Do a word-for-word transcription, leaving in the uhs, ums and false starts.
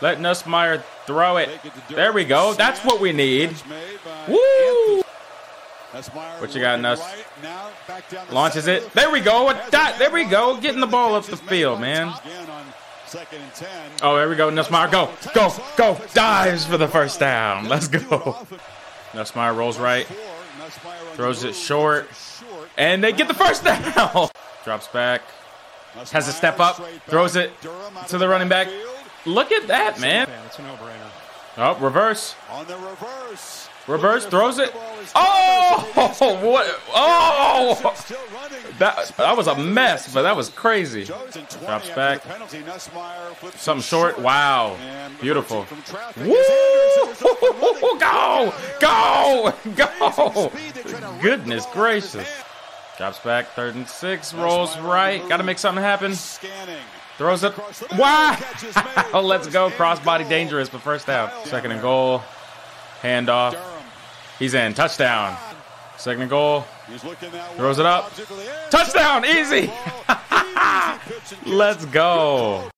Let Nussmeier throw it. There we go. That's what we need. Woo! What you got, Nuss? Launches it. There we go. There we go. Getting the ball up the field, man. Oh, there we go. Nussmeier, go, go, go. Dives for the first down. Let's go. Nussmeier rolls right. Throws it short. And they get the first down. Drops back. Has a step up. Throws it to the running back. Look at that, man. Oh, reverse. On the reverse. Reverse, throws it. Oh, what? Oh, that, that was a mess, but that was crazy. Drops back. Something short. Wow. Beautiful. Woo! Go! Go! Go! Goodness gracious. Drops back. Third and six. Rolls right. Got to make something happen. Throws it. Wow! Let's go. Crossbody dangerous, but first down. Second and goal. Handoff. He's in. Touchdown. Second and goal. Throws it up. Touchdown. Easy. Let's go.